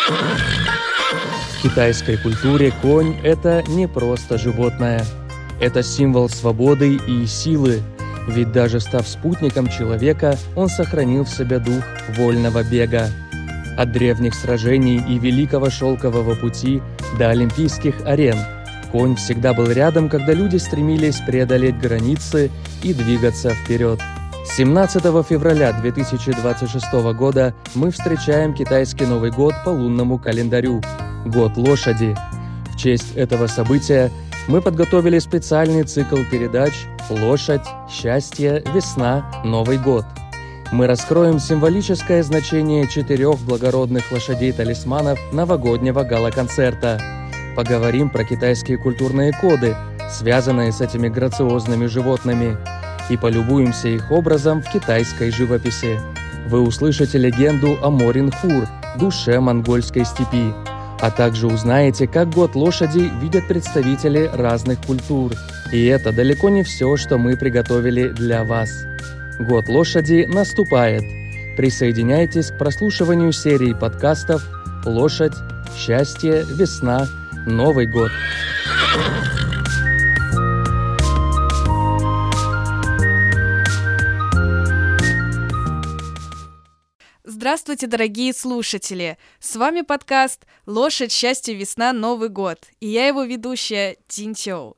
В китайской культуре конь – это не просто животное. Это символ свободы и силы, ведь даже став спутником человека, он сохранил в себе дух вольного бега. От древних сражений и Великого Шелкового пути до олимпийских арен конь всегда был рядом, когда люди стремились преодолеть границы и двигаться вперед. 17 февраля 2026 года мы встречаем китайский Новый год по лунному календарю – Год лошади. В честь этого события мы подготовили специальный цикл передач «Лошадь», «Счастье», «Весна», «Новый год». Мы раскроем символическое значение 4 благородных лошадей-талисманов новогоднего гала-концерта. Поговорим про китайские культурные коды, связанные с этими грациозными животными, и полюбуемся их образом в китайской живописи. Вы услышите легенду о Морин-Хур, душе монгольской степи, а также узнаете, как год лошади видят представители разных культур. И это далеко не все, что мы приготовили для вас. Год лошади наступает. Присоединяйтесь к прослушиванию серии подкастов «Лошадь», «Счастье», «Весна», «Новый год». Здравствуйте, дорогие слушатели! С вами подкаст «Лошадь, счастье, весна, Новый год» и я его ведущая Тин Чоу.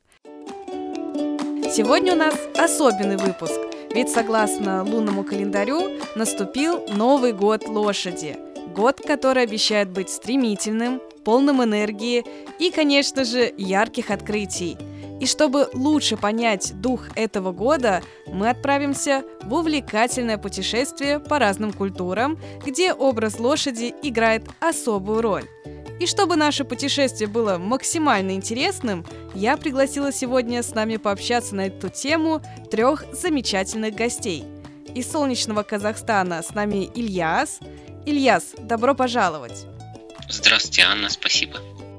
Сегодня у нас особенный выпуск, ведь согласно лунному календарю наступил Новый год лошади. Год, который обещает быть стремительным, полным энергии и, конечно же, ярких открытий. И чтобы лучше понять дух этого года, мы отправимся в увлекательное путешествие по разным культурам, где образ лошади играет особую роль. И чтобы наше путешествие было максимально интересным, я пригласила сегодня с нами пообщаться на эту тему 3 замечательных гостей. Из солнечного Казахстана с нами Ильяс. Ильяс, добро пожаловать! Здравствуйте, Анна, спасибо.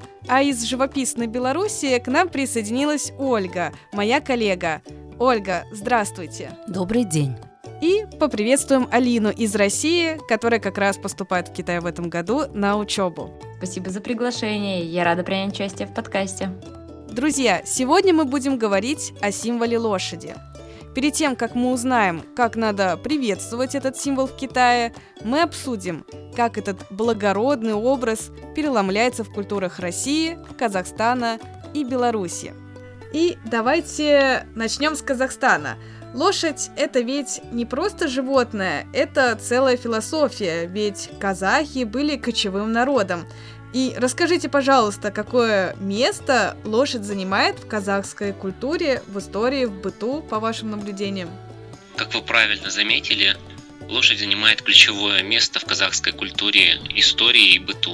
А из живописной Беларуси к нам присоединилась Ольга, моя коллега. Ольга, здравствуйте. Добрый день. И поприветствуем Алину из России, которая как раз поступает в Китай в этом году на учебу. Спасибо за приглашение, я рада принять участие в подкасте. Друзья, сегодня мы будем говорить о символе лошади. Перед тем, как мы узнаем, как надо приветствовать этот символ в Китае, мы обсудим, как этот благородный образ переломляется в культурах России, Казахстана и Беларуси. И давайте начнем с Казахстана. Лошадь – это ведь не просто животное, это целая философия, ведь казахи были кочевым народом. И расскажите, пожалуйста, какое место лошадь занимает в казахской культуре, в истории, в быту, по вашим наблюдениям? Как вы правильно заметили, лошадь занимает ключевое место в казахской культуре, истории и быту,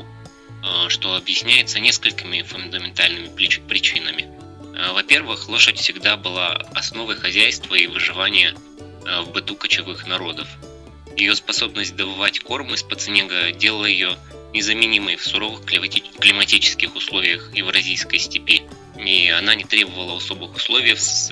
что объясняется несколькими фундаментальными причинами. Во-первых, лошадь всегда была основой хозяйства и выживания в быту кочевых народов. Ее способность добывать корм из-под снега делала ее незаменимой в суровых климатических условиях Евразийской степи, и она не требовала особых условий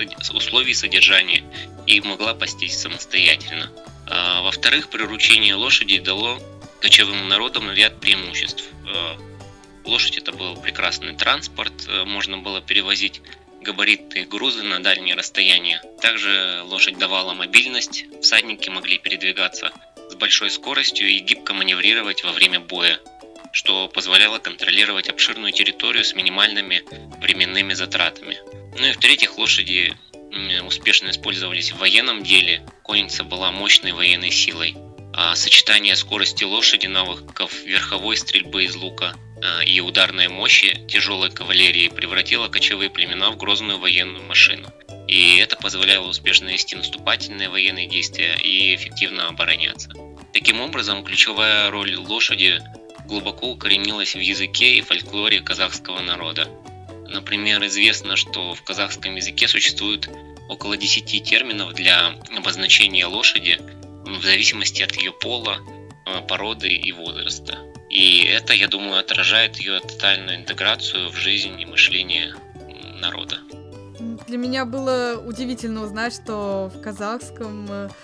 содержания и могла пастись самостоятельно. Во-вторых, приручение лошади дало кочевым народам ряд преимуществ. Лошадь – это был прекрасный транспорт, можно было перевозить габаритные грузы на дальние расстояния. Также лошадь давала мобильность, всадники могли передвигаться с большой скоростью и гибко маневрировать во время боя, что позволяло контролировать обширную территорию с минимальными временными затратами. Ну и в-третьих, лошади успешно использовались в военном деле, конница была мощной военной силой, а сочетание скорости лошади, навыков верховой стрельбы из лука и ударной мощи тяжелой кавалерии превратило кочевые племена в грозную военную машину. И это позволяло успешно вести наступательные военные действия и эффективно обороняться. Таким образом, ключевая роль лошади глубоко укоренилась в языке и фольклоре казахского народа. Например, известно, что в казахском языке существует около 10 терминов для обозначения лошади в зависимости от ее пола, породы и возраста. И это, я думаю, отражает ее тотальную интеграцию в жизнь и мышление народа. Для меня было удивительно узнать, что в казахском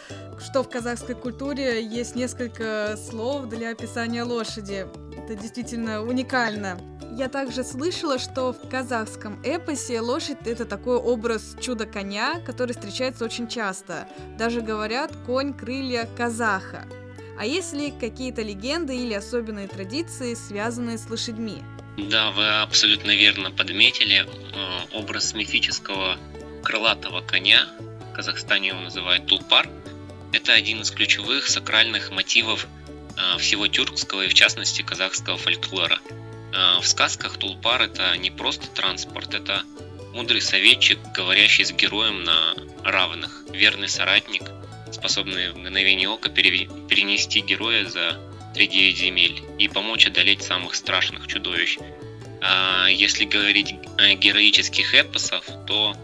что в казахской культуре есть несколько слов для описания лошади. Это действительно уникально. Я также слышала, что в казахском эпосе лошадь — это такой образ чудо-коня, который встречается очень часто. Даже говорят «конь крылья казаха». А есть ли какие-то легенды или особенные традиции, связанные с лошадьми? Да, вы абсолютно верно подметили. Образ мифического крылатого коня, в Казахстане его называют тулпар, это один из ключевых сакральных мотивов всего тюркского и, в частности, казахского фольклора. В сказках тулпар – это не просто транспорт, это мудрый советчик, говорящий с героем на равных, верный соратник, способный в мгновение ока перенести героя за 3-9 земель и помочь одолеть самых страшных чудовищ. А если говорить о героических эпосах, то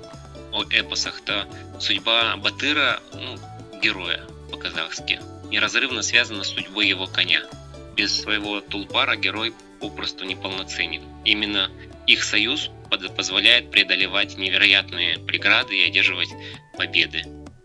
судьба Батыра, героя по-казахски, неразрывно связана с судьбой его коня. Без своего тулпара герой попросту неполноценен. Именно их союз позволяет преодолевать невероятные преграды и одерживать победы.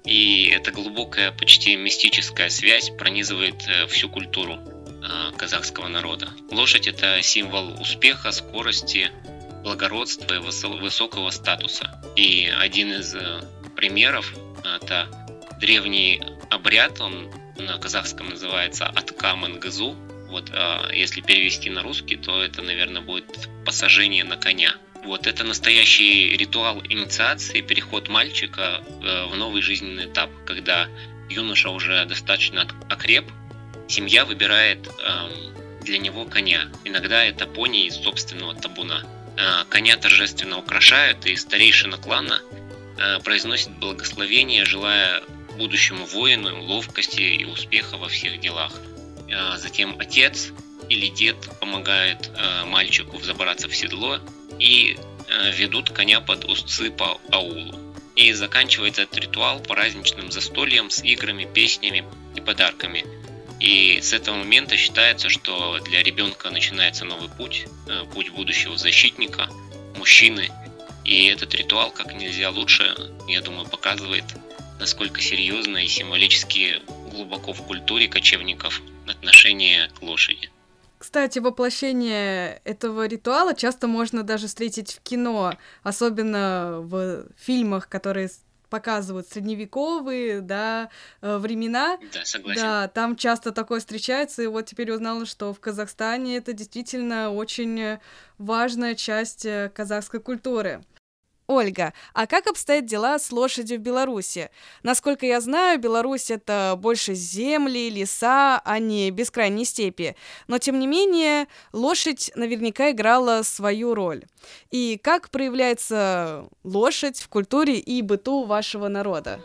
И эта глубокая, почти мистическая связь пронизывает всю культуру казахского народа. Лошадь – это символ успеха, скорости, благородства и высокого статуса. И один из примеров – это древний обряд, он на казахском называется «Аткамангызу». Если перевести на русский, то это, наверное, будет посажение на коня. Это настоящий ритуал инициации, переход мальчика в новый жизненный этап, когда юноша уже достаточно окреп, семья выбирает для него коня. Иногда это пони из собственного табуна. Коня торжественно украшают, и старейшина клана произносит благословение, желая будущему воину ловкости и успеха во всех делах. Затем отец или дед помогает мальчику взобраться в седло и ведут коня под узцы по аулу. И заканчивается этот ритуал праздничным застольем с играми, песнями и подарками. И с этого момента считается, что для ребенка начинается новый путь, путь будущего защитника, мужчины. И этот ритуал как нельзя лучше, я думаю, показывает, насколько серьезно и символически глубоко в культуре кочевников отношение к лошади. Кстати, воплощение этого ритуала часто можно даже встретить в кино, особенно в фильмах, которые показывают средневековые, времена. Да, согласен. Да, там часто такое встречается, и теперь узнала, что в Казахстане это действительно очень важная часть казахской культуры. Ольга, а как обстоят дела с лошадью в Беларуси? Насколько я знаю, Беларусь — это больше земли, леса, а не бескрайние степи. Но, тем не менее, лошадь наверняка играла свою роль. И как проявляется лошадь в культуре и быту вашего народа?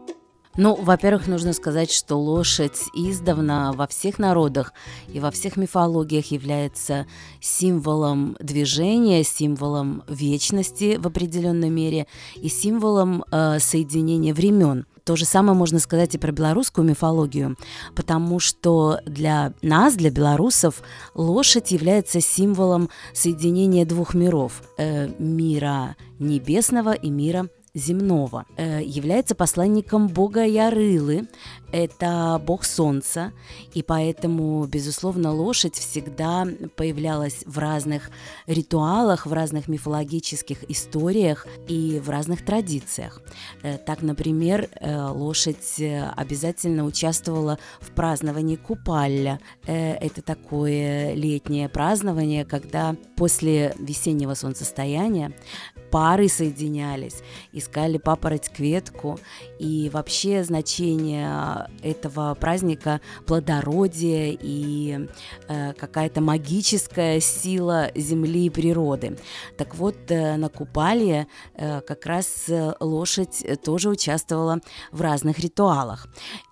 Во-первых, нужно сказать, что лошадь издавна во всех народах и во всех мифологиях является символом движения, символом вечности в определенной мере и символом соединения времен. То же самое можно сказать и про белорусскую мифологию, потому что для нас, для белорусов, лошадь является символом соединения двух миров – мира небесного и мира земного. Является посланником бога Ярылы, это бог солнца, и поэтому, безусловно, лошадь всегда появлялась в разных ритуалах, в разных мифологических историях и в разных традициях. Так, например, лошадь обязательно участвовала в праздновании Купалля. Это такое летнее празднование, когда после весеннего солнцестояния пары соединялись, искали папороть-кветку, и вообще значение этого праздника плодородие и какая-то магическая сила земли и природы. Так вот, на Купалье как раз лошадь тоже участвовала в разных ритуалах,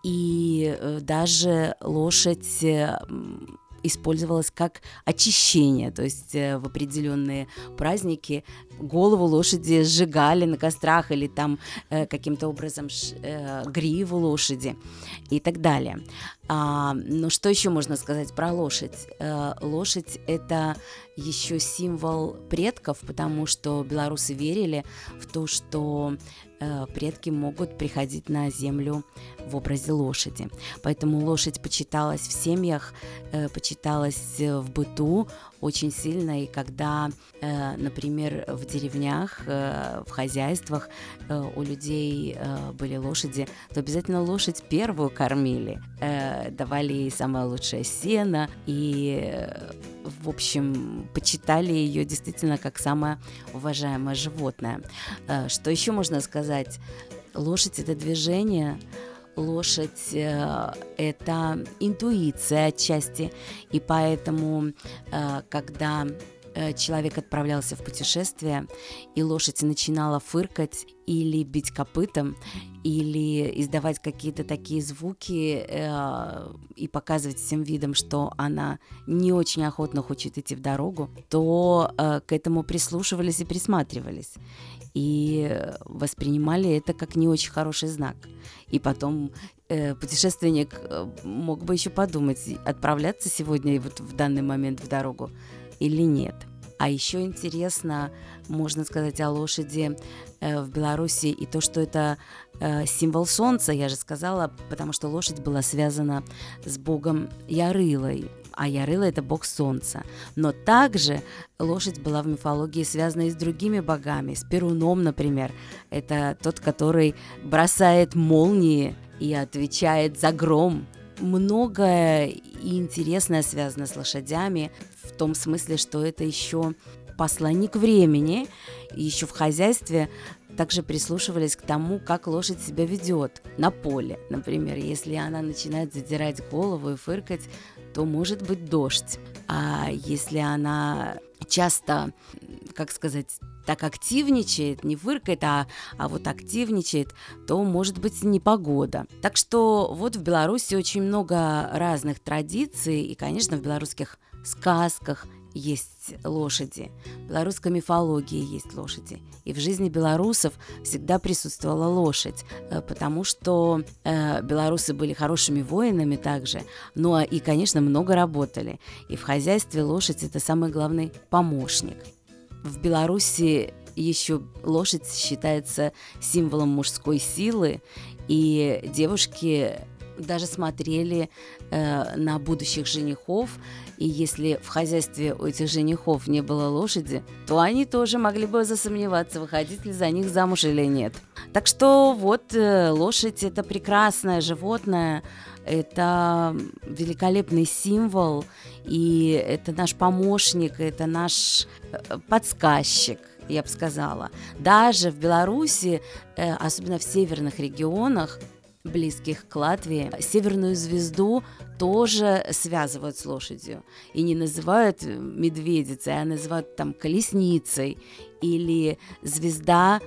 и даже лошадь использовалась как очищение, то есть в определенные праздники голову лошади сжигали на кострах или там каким-то образом гриву лошади и так далее. Но что еще можно сказать про лошадь? Лошадь – это еще символ предков, потому что белорусы верили в то, что предки могут приходить на землю в образе лошади. Поэтому лошадь почиталась в семьях, почиталась в быту очень сильно. И когда, например, в деревнях, в хозяйствах у людей были лошади, то обязательно лошадь первую кормили, давали ей самое лучшее сено и, в общем, почитали ее действительно как самое уважаемое животное. Что еще можно сказать? Лошадь – это движение, лошадь – это интуиция отчасти, и поэтому, когда человек отправлялся в путешествие, и лошадь начинала фыркать или бить копытом, или издавать какие-то такие звуки и показывать всем видом, что она не очень охотно хочет идти в дорогу, то к этому прислушивались и присматривались. И воспринимали это как не очень хороший знак. И потом путешественник мог бы еще подумать, отправляться сегодня вот в данный момент в дорогу или нет. А еще интересно, можно сказать о лошади в Беларуси и то, что это символ солнца, я же сказала, потому что лошадь была связана с богом Ярылой, а Ярыла – это бог солнца. Но также лошадь была в мифологии связана и с другими богами, с Перуном, например. Это тот, который бросает молнии и отвечает за гром. Многое и интересное связано с лошадями, в том смысле, что это еще посланник времени, и еще в хозяйстве также прислушивались к тому, как лошадь себя ведет на поле. Например, если она начинает задирать голову и фыркать, то может быть дождь. А если она часто, как сказать, так активничает, не фыркает, а вот активничает, то может быть непогода. Так что вот в Беларуси очень много разных традиций, и, конечно, в белорусских сказках есть лошади, в белорусской мифологии есть лошади. И в жизни белорусов всегда присутствовала лошадь, потому что белорусы были хорошими воинами также, ну и, конечно, много работали. И в хозяйстве лошадь – это самый главный помощник. В Беларуси еще лошадь считается символом мужской силы, и девушки даже смотрели на будущих женихов, и если в хозяйстве у этих женихов не было лошади, то они тоже могли бы засомневаться, выходить ли за них замуж или нет. Так что вот лошадь – это прекрасное животное, это великолепный символ, и это наш помощник, это наш подсказчик, я бы сказала. Даже в Беларуси, особенно в северных регионах, близких к Латвии, северную звезду тоже связывают с лошадью. И не называют медведицей, а называют там колесницей или звезда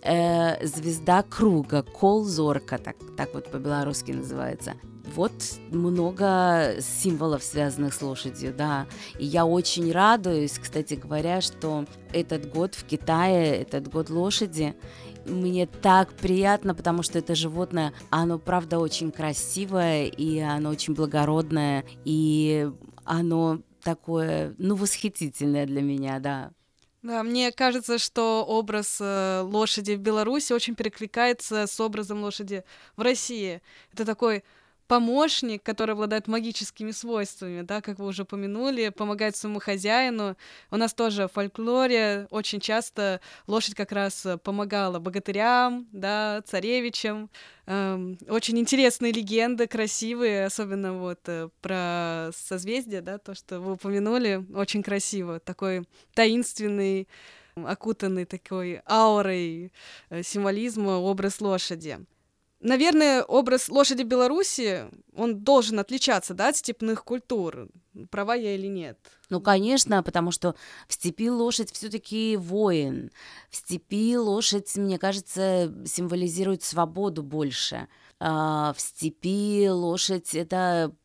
круга, колзорка, так вот по-белорусски называется. Вот много символов, связанных с лошадью, да. И я очень радуюсь, кстати говоря, что этот год в Китае, этот год лошади, мне так приятно, потому что это животное, оно, правда, очень красивое, и оно очень благородное, и оно такое, восхитительное для меня, да. Да, мне кажется, что образ лошади в Беларуси очень перекликается с образом лошади в России. Это такой помощник, который обладает магическими свойствами, да, как вы уже упомянули, помогает своему хозяину. У нас тоже в фольклоре очень часто лошадь как раз помогала богатырям, да, царевичам. Очень интересные легенды, красивые, особенно вот про созвездие, да, то, что вы упомянули, очень красиво, такой таинственный, окутанный такой аурой символизма образ лошади. Наверное, образ лошади в Беларуси, он должен отличаться, да, от степных культур. Права я или нет? Ну, конечно, потому что в степи лошадь все-таки воин. В степи лошадь, мне кажется, символизирует свободу больше. В степи лошадь – это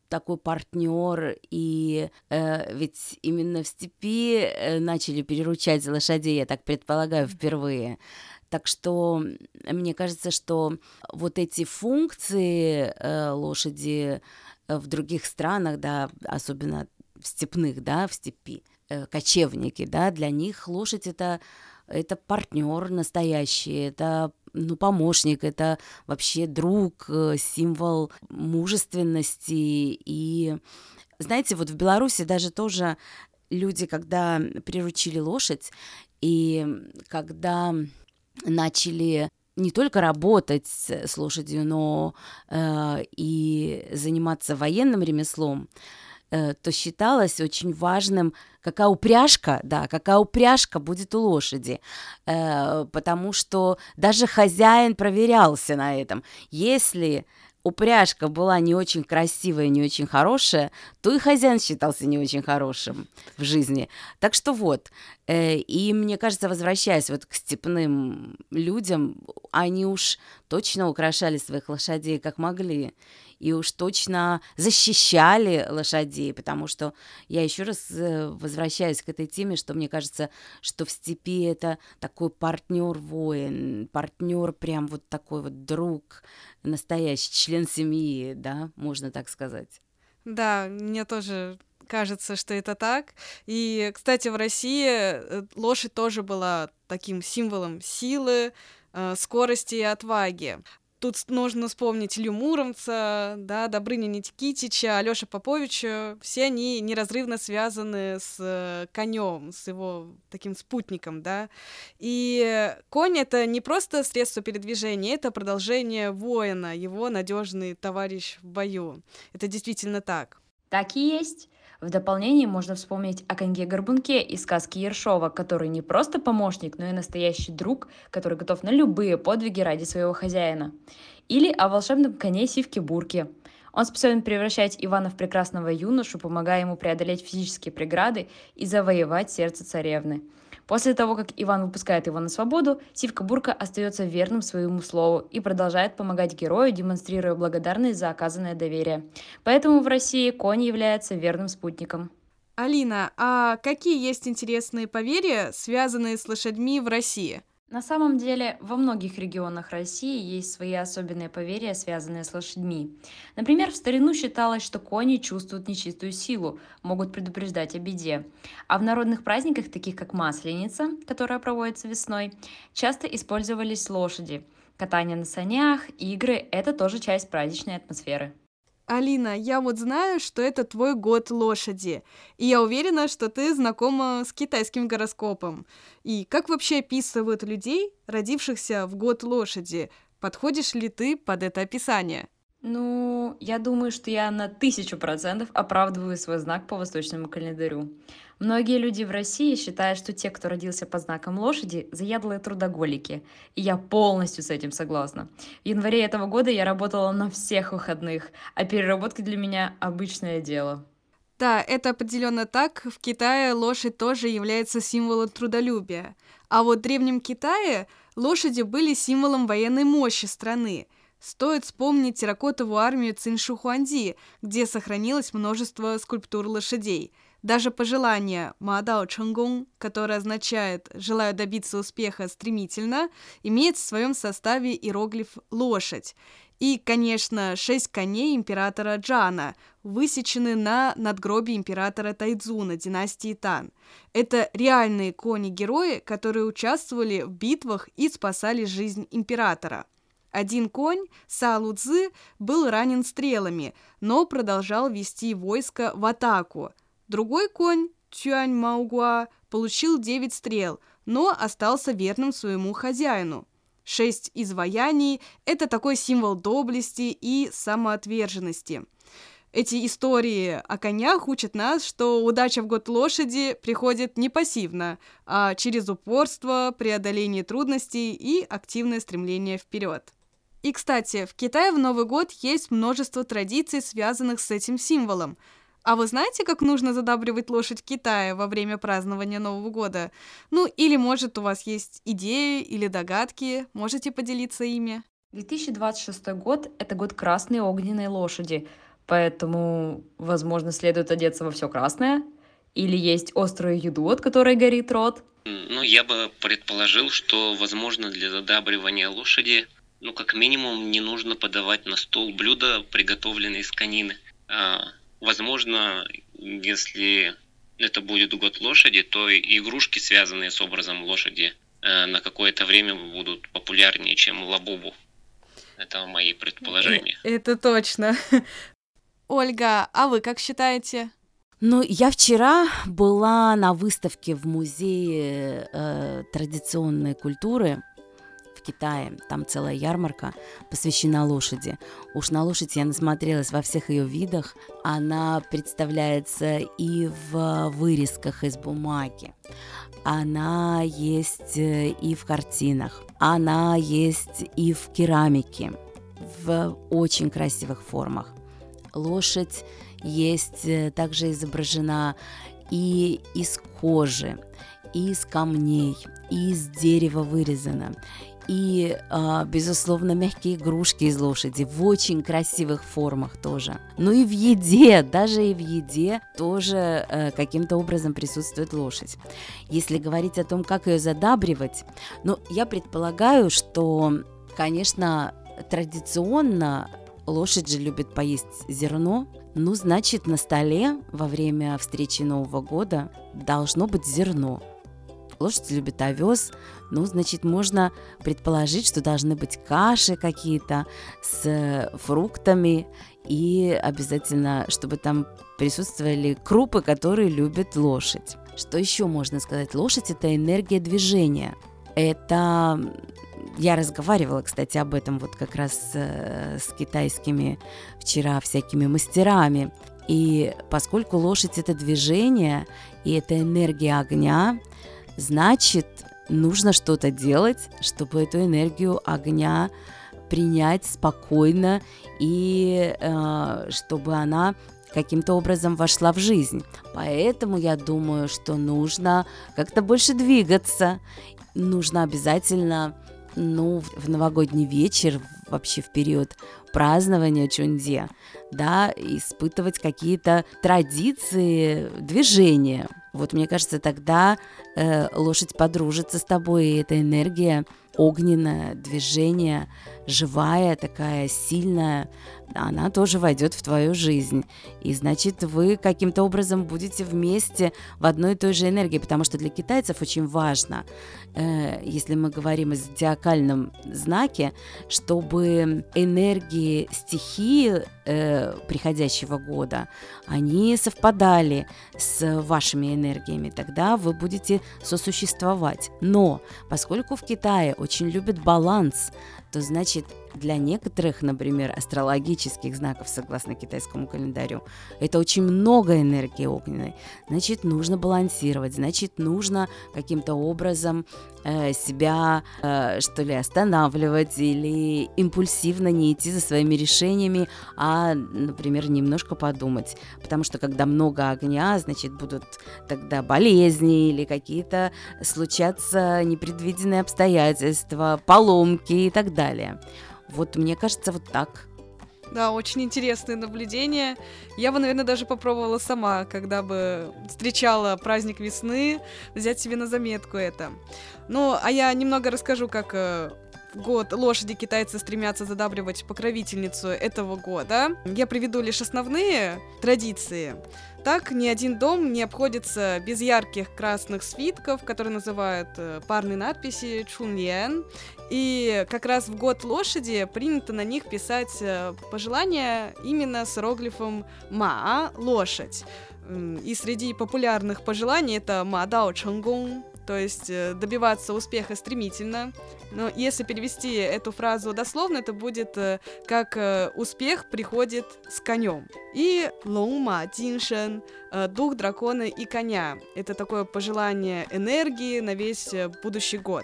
такой партнер, и ведь именно в степи начали приручать лошадей, я так предполагаю, впервые. Так что мне кажется, что вот эти функции лошади в других странах, да, особенно в степных, да, в степи, кочевники, да, для них лошадь это партнер настоящий, это помощник, это вообще друг, символ мужественности. И знаете, вот в Беларуси даже тоже люди, когда приручили лошадь, и когда начали не только работать с лошадью, но и заниматься военным ремеслом, то считалось очень важным, какая упряжка будет у лошади, потому что даже хозяин проверялся на этом. Если упряжка была не очень красивая, не очень хорошая, то и хозяин считался не очень хорошим в жизни. Так что вот, и мне кажется, возвращаясь вот к степным людям, они уж точно украшали своих лошадей как могли, и уж точно защищали лошадей, потому что я еще раз возвращаюсь к этой теме, что мне кажется, что в степи это такой партнер-воин, партнер прям вот такой вот друг, настоящий член семьи, да, можно так сказать. Да, мне тоже кажется, что это так. И, кстати, в России лошадь тоже была таким символом силы, скорости и отваги. Тут нужно вспомнить Илью Муромца, да, Добрыню Никитича, Алёшу Поповича. Все они неразрывно связаны с конем, с его таким спутником, да. И конь — это не просто средство передвижения, это продолжение воина, его надежный товарищ в бою. Это действительно так. Так и есть. В дополнение можно вспомнить о коньке-горбунке из сказки Ершова, который не просто помощник, но и настоящий друг, который готов на любые подвиги ради своего хозяина. Или о волшебном коне Сивке-Бурке. Он способен превращать Ивана в прекрасного юношу, помогая ему преодолеть физические преграды и завоевать сердце царевны. После того, как Иван выпускает его на свободу, Сивка-Бурка остается верным своему слову и продолжает помогать герою, демонстрируя благодарность за оказанное доверие. Поэтому в России конь является верным спутником. Алина, а какие есть интересные поверья, связанные с лошадьми в России? На самом деле, во многих регионах России есть свои особенные поверья, связанные с лошадьми. Например, в старину считалось, что кони чувствуют нечистую силу, могут предупреждать о беде. А в народных праздниках, таких как Масленица, которая проводится весной, часто использовались лошади. Катание на санях, игры – это тоже часть праздничной атмосферы. Алина, я вот знаю, что это твой год лошади, и я уверена, что ты знакома с китайским гороскопом. И как вообще описывают людей, родившихся в год лошади? Подходишь ли ты под это описание? Я думаю, что я на 1000% оправдываю свой знак по восточному календарю. Многие люди в России считают, что те, кто родился под знаком лошади, заядлые трудоголики. И я полностью с этим согласна. В январе этого года я работала на всех выходных, а переработки для меня обычное дело. Да, это определенно так. В Китае лошадь тоже является символом трудолюбия. А вот в Древнем Китае лошади были символом военной мощи страны. Стоит вспомнить терракотовую армию Циншухуанди, где сохранилось множество скульптур лошадей. Даже пожелание «Мадао Чэнггong», которое означает «желаю добиться успеха стремительно», имеет в своем составе иероглиф «лошадь». И, конечно, 6 коней императора Джана высечены на надгробии императора Тайцзуна династии Тан. Это реальные кони-герои, которые участвовали в битвах и спасали жизнь императора. Один конь, Са Лудзы, был ранен стрелами, но продолжал вести войско в атаку. Другой конь, Цюань Маугуа, получил 9 стрел, но остался верным своему хозяину. 6 изваяний – это такой символ доблести и самоотверженности. Эти истории о конях учат нас, что удача в год лошади приходит не пассивно, а через упорство, преодоление трудностей и активное стремление вперед. И, кстати, в Китае в Новый год есть множество традиций, связанных с этим символом. А вы знаете, как нужно задабривать лошадь в Китае во время празднования Нового года? Или, может, у вас есть идеи или догадки, можете поделиться ими? 2026 год – это год красной огненной лошади. Поэтому, возможно, следует одеться во все красное или есть острую еду, от которой горит рот. Ну, я бы предположил, что, возможно, для задабривания лошади, ну, как минимум, не нужно подавать на стол блюда, приготовленные из конины. Возможно, если это будет год лошади, то и игрушки, связанные с образом лошади, на какое-то время будут популярнее, чем лабубу. Это мои предположения. Это точно. Ольга, а вы как считаете? Ну, я вчера была на выставке в музее традиционной культуры в Китае. Там целая ярмарка посвящена лошади. Уж на лошадь я насмотрелась во всех ее видах. Она представляется и в вырезках из бумаги. Она есть и в картинах. Она есть и в керамике, в очень красивых формах. Лошадь есть также изображена и из кожи, и из камней, и из дерева вырезана. И, безусловно, мягкие игрушки из лошади в очень красивых формах тоже. Ну и в еде, даже и в еде тоже каким-то образом присутствует лошадь. Если говорить о том, как ее задабривать, ну, я предполагаю, что, конечно, традиционно лошадь же любит поесть зерно. Ну, значит, на столе во время встречи Нового года должно быть зерно. Лошадь любит овес, ну, значит, можно предположить, что должны быть каши какие-то с фруктами и обязательно, чтобы там присутствовали крупы, которые любит лошадь. Что еще можно сказать? Лошадь – это энергия движения. Это... Я разговаривала, кстати, об этом вот как раз с китайскими вчера всякими мастерами. И поскольку лошадь – это движение, и это энергия огня, значит, нужно что-то делать, чтобы эту энергию огня принять спокойно и чтобы она каким-то образом вошла в жизнь. Поэтому я думаю, что нужно как-то больше двигаться. Нужно обязательно, ну, в новогодний вечер, вообще в период празднования Чунде, да, испытывать какие-то традиции движения. Вот мне кажется, тогда лошадь подружится с тобой, и эта энергия огненная, движение, живая, такая сильная, она тоже войдет в твою жизнь. И значит, вы каким-то образом будете вместе в одной и той же энергии, потому что для китайцев очень важно, если мы говорим о зодиакальном знаке, чтобы энергии стихии приходящего года, они совпадали с вашими энергиями, тогда вы будете сосуществовать. Но поскольку в Китае очень любят баланс, то значит для некоторых, например, астрологических знаков, согласно китайскому календарю, это очень много энергии огненной. Значит, нужно балансировать, значит, нужно каким-то образом себя, что ли, останавливать или импульсивно не идти за своими решениями, а, например, немножко подумать. Потому что когда много огня, значит, будут тогда болезни или какие-то случаться непредвиденные обстоятельства, поломки и так далее. Вот мне кажется, вот так. Да, очень интересные наблюдения. Я бы, наверное, даже попробовала сама, когда бы встречала праздник весны, взять себе на заметку это. Ну, а я немного расскажу, как в год лошади китайцы стремятся задабривать покровительницу этого года. Я приведу лишь основные традиции. Так, ни один дом не обходится без ярких красных свитков, которые называют парной надписи «Чунлен». И как раз в год лошади принято на них писать пожелания именно с иероглифом «ма» – «лошадь». И среди популярных пожеланий это «ма дао чэнггong», то есть добиваться успеха стремительно. Но если перевести эту фразу дословно, это будет как «успех приходит с конем». И «лонг ма диншэн» – «дух дракона и коня». Это такое пожелание энергии на весь будущий год.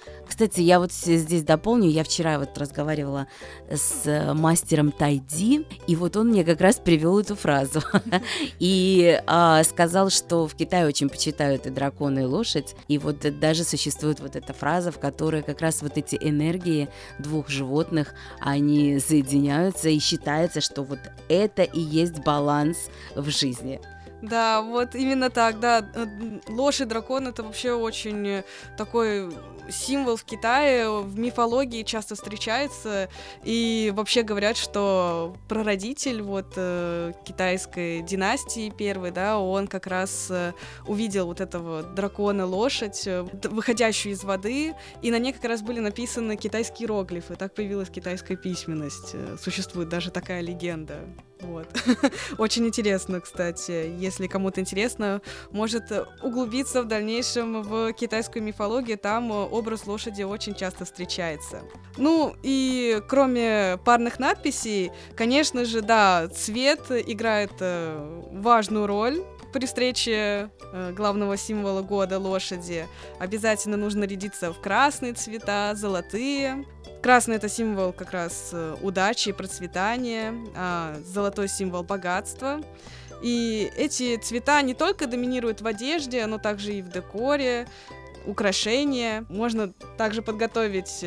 Кстати, я вот здесь дополню, я вчера вот разговаривала с мастером тайди, и вот он мне как раз привел эту фразу. И сказал, что в Китае очень почитают и дракона, и лошадь, и вот даже существует вот эта фраза, в которой как раз вот эти энергии двух животных, они соединяются, и считается, что вот это и есть баланс в жизни. Да, вот именно так, да. Лошадь, дракон — это вообще очень такой символ в Китае, в мифологии часто встречается, и вообще говорят, что прародитель вот китайской династии первой, да, он как раз увидел вот этого дракона-лошадь, выходящую из воды, и на ней как раз были написаны китайские иероглифы, так появилась китайская письменность, существует даже такая легенда. Вот. Очень интересно, кстати. Если кому-то интересно, может углубиться в дальнейшем в китайскую мифологию. Там образ лошади очень часто встречается. Ну и кроме парных надписей, конечно же, да, цвет играет важную роль. При встрече главного символа года лошади обязательно нужно рядиться в красные цвета, золотые. Красный — это символ как раз удачи и процветания, а золотой — символ богатства. И эти цвета не только доминируют в одежде, но также и в декоре, украшения. Можно также подготовить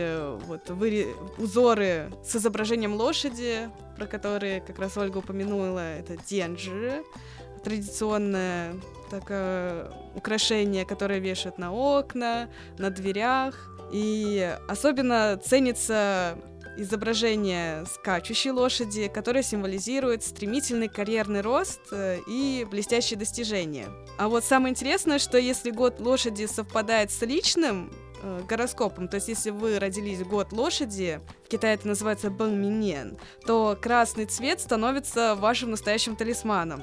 узоры с изображением лошади, про которые как раз Ольга упомянула, это дианжи, традиционное такое украшение, которое вешают на окна, на дверях. И особенно ценится изображение скачущей лошади, которое символизирует стремительный карьерный рост и блестящие достижения. А вот самое интересное, что если год лошади совпадает с личным гороскопом, то есть если вы родились в год лошади, в Китае это называется бэнминьен, то красный цвет становится вашим настоящим талисманом.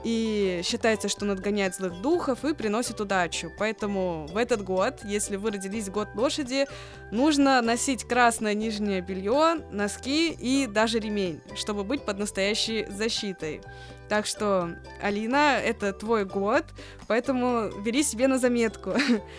И считается, что он отгоняет злых духов и приносит удачу. Поэтому в этот год, если вы родились в год лошади, нужно носить красное нижнее белье, носки и даже ремень, чтобы быть под настоящей защитой. Так что, Алина, это твой год, поэтому бери себе на заметку.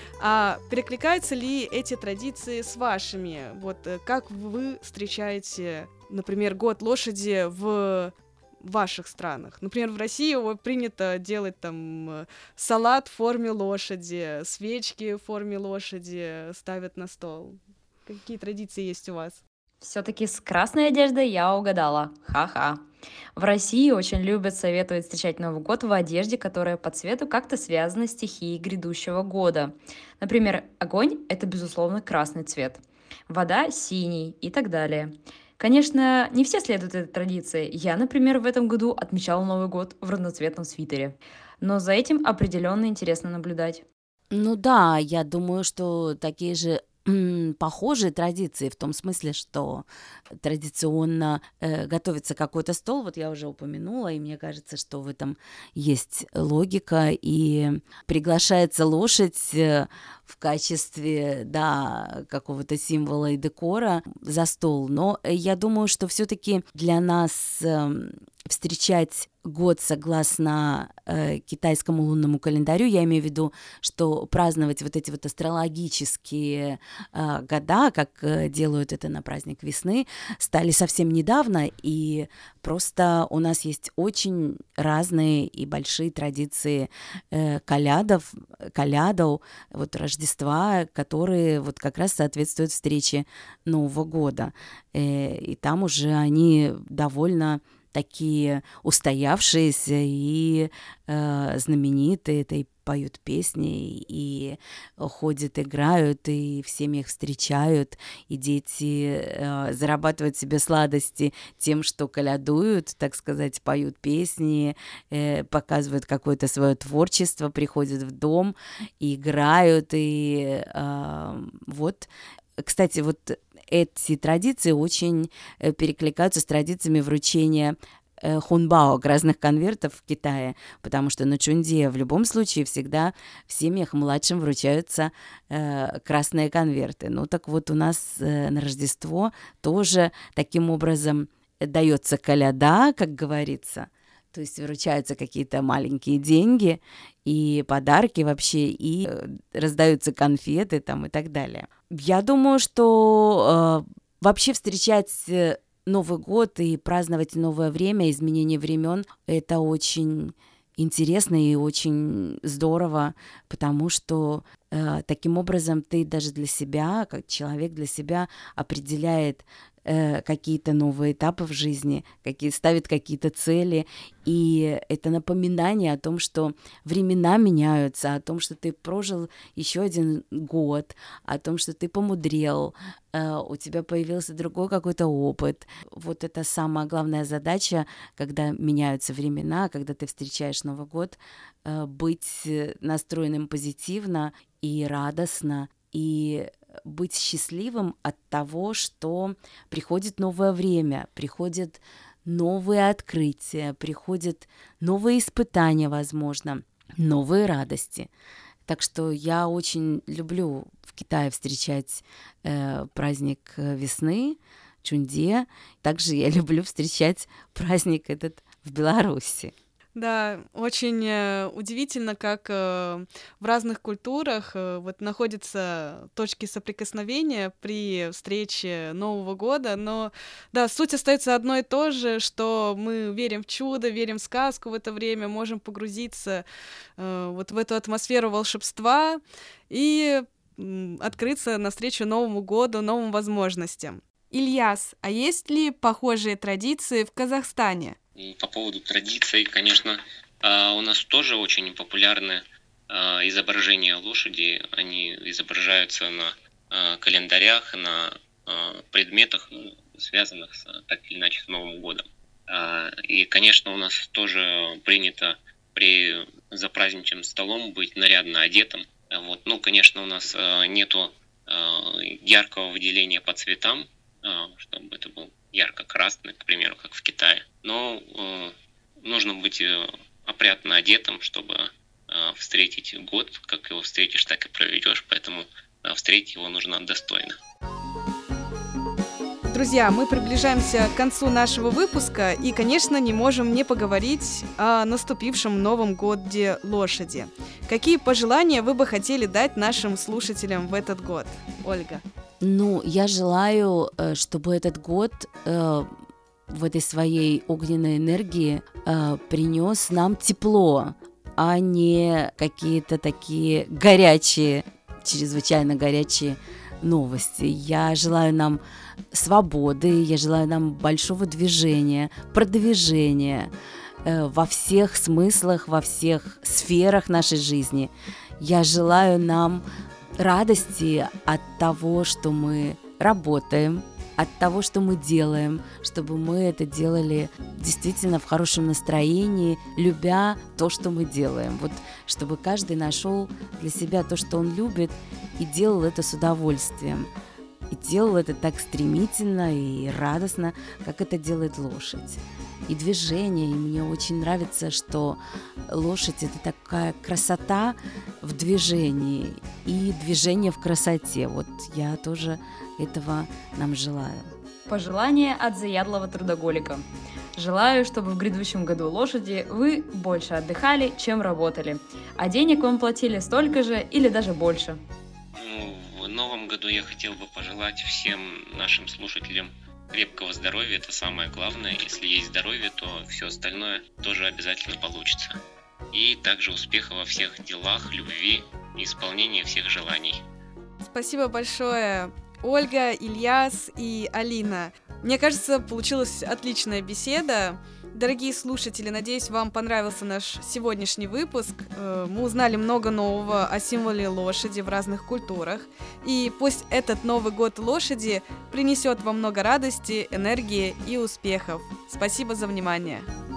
А перекликаются ли эти традиции с вашими? Вот как вы встречаете, например, год лошади в ваших странах? Например, в России принято делать там салат в форме лошади, свечки в форме лошади ставят на стол. Какие традиции есть у вас? Все-таки с красной одеждой я угадала. Ха-ха. В России очень любят советовать встречать Новый год в одежде, которая по цвету как-то связана с стихией грядущего года. Например, огонь — это, безусловно, красный цвет, вода — синий и так далее. Конечно, не все следуют этой традиции. Я, например, в этом году отмечала Новый год в разноцветном свитере. Но за этим определенно интересно наблюдать. Ну да, я думаю, что такие же похожие традиции в том смысле, что традиционно готовится какой-то стол, вот я уже упомянула, и мне кажется, что в этом есть логика, и приглашается лошадь в качестве, да, какого-то символа и декора за стол, но я думаю, что все-таки для нас встречать год согласно китайскому лунному календарю, я имею в виду, что праздновать вот эти вот астрологические года, как делают это на праздник весны, стали совсем недавно, и просто у нас есть очень разные и большие традиции колядов, вот Рождества, которые вот как раз соответствуют встрече Нового года. И там уже они довольно такие устоявшиеся и знаменитые, это и поют песни, и ходят, играют, и в семьях встречают, и дети зарабатывают себе сладости тем, что колядуют, так сказать, поют песни, показывают какое-то свое творчество, приходят в дом, и играют, и вот... Кстати, вот эти традиции очень перекликаются с традициями вручения хунбао, разных конвертов в Китае, потому что на Чунде в любом случае всегда в семьях младшим вручаются красные конверты. Ну так вот у нас на Рождество тоже таким образом дается коляда, как говорится, То есть выручаются какие-то маленькие деньги и подарки вообще, и раздаются конфеты там и так далее. Я думаю, что вообще встречать Новый год и праздновать новое время, изменение времен, это очень интересно и очень здорово, потому что таким образом ты даже для себя, как человек для себя определяет какие-то новые этапы в жизни, ставит какие-то цели, и это напоминание о том, что времена меняются, о том, что ты прожил еще один год, о том, что ты помудрел, у тебя появился другой какой-то опыт. Вот это самая главная задача, когда меняются времена, когда ты встречаешь Новый год, быть настроенным позитивно и радостно, и быть счастливым от того, что приходит новое время, приходят новые открытия, приходят новые испытания, возможно, новые радости. Так что я очень люблю в Китае встречать праздник весны, Чунде. Также я люблю встречать праздник этот в Беларуси. Да, очень удивительно, как в разных культурах вот находятся точки соприкосновения при встрече Нового года, но да, суть остается одно и то же, что мы верим в чудо, верим в сказку в это время, можем погрузиться вот в эту атмосферу волшебства и открыться навстречу Новому году, новым возможностям. Ильяс, а есть ли похожие традиции в Казахстане? По поводу традиций, конечно, у нас тоже очень популярны изображения лошади. Они изображаются на календарях, на предметах, связанных так или иначе с Новым годом. И, конечно, у нас тоже принято за праздничным столом быть нарядно одетым. Вот. Ну, конечно, у нас нету яркого выделения по цветам, чтобы это был ярко-красный, к примеру, как в Китае. Но нужно быть опрятно одетым, чтобы встретить год. Как его встретишь, так и проведешь. Поэтому встретить его нужно достойно. Друзья, мы приближаемся к концу нашего выпуска и, конечно, не можем не поговорить о наступившем Новом годе лошади. Какие пожелания вы бы хотели дать нашим слушателям в этот год, Ольга? Ну, я желаю, чтобы этот год в этой своей огненной энергии принес нам тепло, а не какие-то такие горячие, чрезвычайно горячие новости. Я желаю нам свободы, я желаю нам большого движения, продвижения во всех смыслах, во всех сферах нашей жизни. Я желаю нам радости от того, что мы работаем, от того, что мы делаем, чтобы мы это делали действительно в хорошем настроении, любя то, что мы делаем. Вот чтобы каждый нашел для себя то, что он любит, и делал это с удовольствием. И делал это так стремительно и радостно, как это делает лошадь. И движение, и мне очень нравится, что лошадь — это такая красота в движении, и движение в красоте. Вот я тоже этого нам желаю. Пожелание от заядлого трудоголика. Желаю, чтобы в грядущем году лошади вы больше отдыхали, чем работали, а денег вам платили столько же или даже больше. В новом году я хотел бы пожелать всем нашим слушателям крепкого здоровья, это самое главное. Если есть здоровье, то все остальное тоже обязательно получится. И также успеха во всех делах, любви и исполнении всех желаний. Спасибо большое, Ольга, Ильяс и Алина. Мне кажется, получилась отличная беседа. Дорогие слушатели, надеюсь, вам понравился наш сегодняшний выпуск. Мы узнали много нового о символе лошади в разных культурах. И пусть этот Новый год лошади принесет вам много радости, энергии и успехов. Спасибо за внимание.